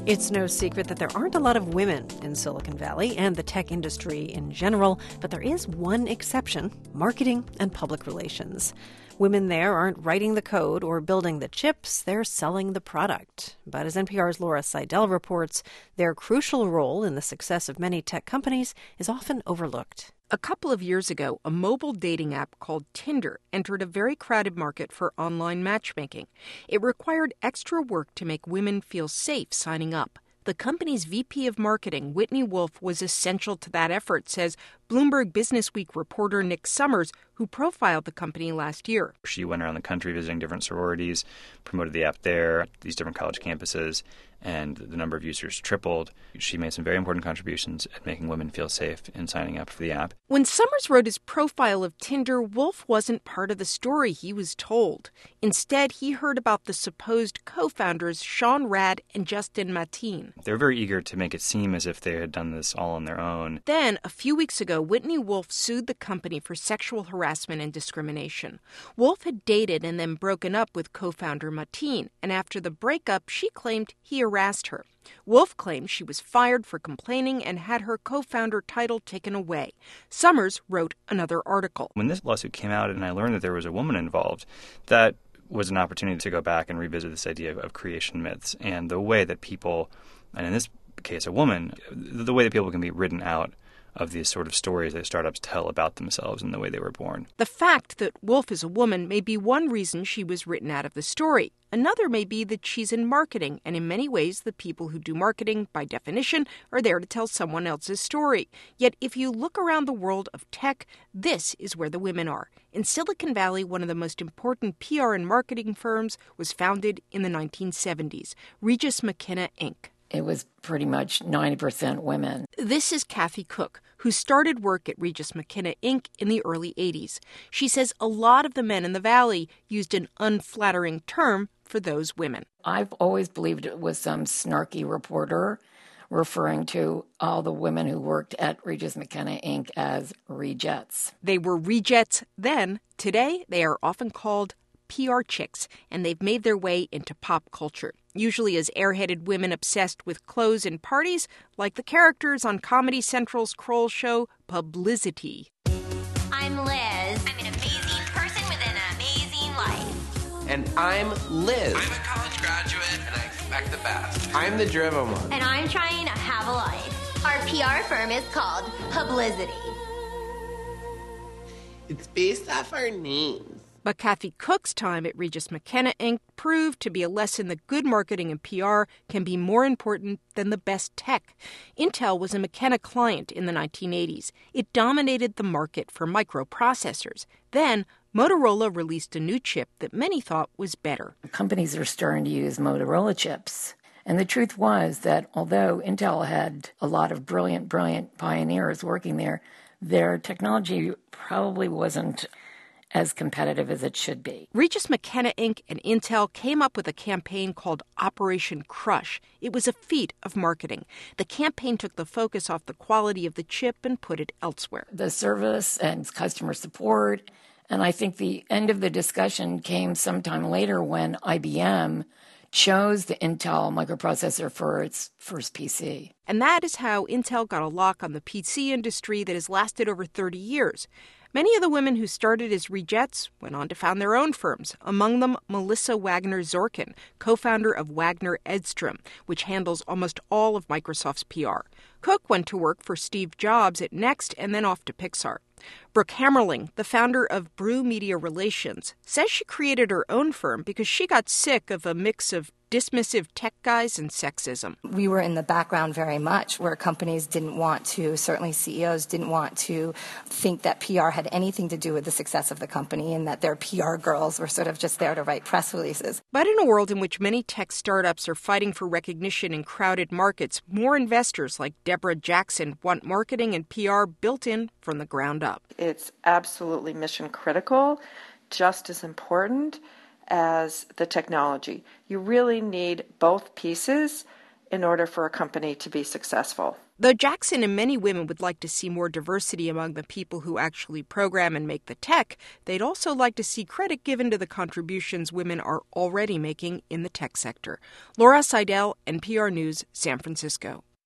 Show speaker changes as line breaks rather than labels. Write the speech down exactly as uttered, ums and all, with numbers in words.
It's no secret that there aren't a lot of women in Silicon Valley and the tech industry in general, but there is one exception: marketing and public relations. Women there aren't writing the code or building the chips, they're selling the product. But as N P R's Laura Seidel reports, their crucial role in the success of many tech companies is often overlooked.
A couple of years ago, a mobile dating app called Tinder entered a very crowded market for online matchmaking. It required extra work to make women feel safe signing up. The company's V P of marketing, Whitney Wolfe, was essential to that effort, says Bloomberg Businessweek reporter Nick Summers, who profiled the company last year.
She went around the country visiting different sororities, promoted the app there, these different college campuses, and the number of users tripled. She made some very important contributions at making women feel safe in signing up for the app.
When Summers wrote his profile of Tinder, Wolfe wasn't part of the story, he was told. Instead, he heard about the supposed co-founders Sean Rad and Justin Mateen.
They were very eager to make it seem as if they had done this all on their own.
Then, a few weeks ago, Whitney Wolfe sued the company for sexual harassment and discrimination. Wolfe had dated and then broken up with co-founder Mateen, and after the breakup, she claimed he harassed her. Wolfe claimed she was fired for complaining and had her co-founder title taken away. Summers wrote another article.
When this lawsuit came out and I learned that there was a woman involved, that was an opportunity to go back and revisit this idea of, of creation myths and the way that people, and in this case a woman, the way that people can be written out of these sort of stories that startups tell about themselves and the way they were born.
The fact that Wolfe is a woman may be one reason she was written out of the story. Another may be that she's in marketing, and in many ways the people who do marketing, by definition, are there to tell someone else's story. Yet if you look around the world of tech, this is where the women are. In Silicon Valley, one of the most important P R and marketing firms was founded in the nineteen seventies, Regis McKenna, Incorporated.
It was pretty much ninety percent women.
This is Kathy Cook, who started work at Regis McKenna, Incorporated in the early eighties. She says a lot of the men in the Valley used an unflattering term for those women.
I've always believed it was some snarky reporter referring to all the women who worked at Regis McKenna, Incorporated as rejets.
They were rejets then. Today, they are often called P R chicks, and they've made their way into pop culture, usually as airheaded women obsessed with clothes and parties, like the characters on Comedy Central's Kroll show, Publicity.
I'm Liz. I'm an amazing person with an amazing life.
And I'm Liz.
I'm a college graduate, and I expect the best.
I'm the driven one.
And I'm trying to have a life. Our P R firm is called Publicity.
It's based off our names.
But Kathy Cook's time at Regis McKenna, Incorporated proved to be a lesson that good marketing and P R can be more important than the best tech. Intel was a McKenna client in the nineteen eighties. It dominated the market for microprocessors. Then, Motorola released a new chip that many thought was better.
Companies are starting to use Motorola chips. And the truth was that although Intel had a lot of brilliant, brilliant pioneers working there, their technology probably wasn't as competitive as it should be.
Regis McKenna, Incorporated and Intel came up with a campaign called Operation Crush. It was a feat of marketing. The campaign took the focus off the quality of the chip and put it elsewhere.
The service and customer support, and I think the end of the discussion came sometime later when I B M chose the Intel microprocessor for its first P C.
And that is how Intel got a lock on the P C industry that has lasted over thirty years. Many of the women who started as rejets went on to found their own firms, among them Melissa Wagner-Zorkin, co-founder of Wagner Edstrom, which handles almost all of Microsoft's P R. Cook went to work for Steve Jobs at Next and then off to Pixar. Brooke Hammerling, the founder of Brew Media Relations, says she created her own firm because she got sick of a mix of dismissive tech guys and sexism.
We were in the background very much, where companies didn't want to, certainly C E Os didn't want to think that P R had anything to do with the success of the company and that their P R girls were sort of just there to write press releases.
But in a world in which many tech startups are fighting for recognition in crowded markets, more investors like Deborah Jackson want marketing and P R built in from the ground up.
It's absolutely mission critical, just as important as the technology. You really need both pieces in order for a company to be successful.
Though Jackson and many women would like to see more diversity among the people who actually program and make the tech, they'd also like to see credit given to the contributions women are already making in the tech sector. Laura Seidel, N P R News, San Francisco.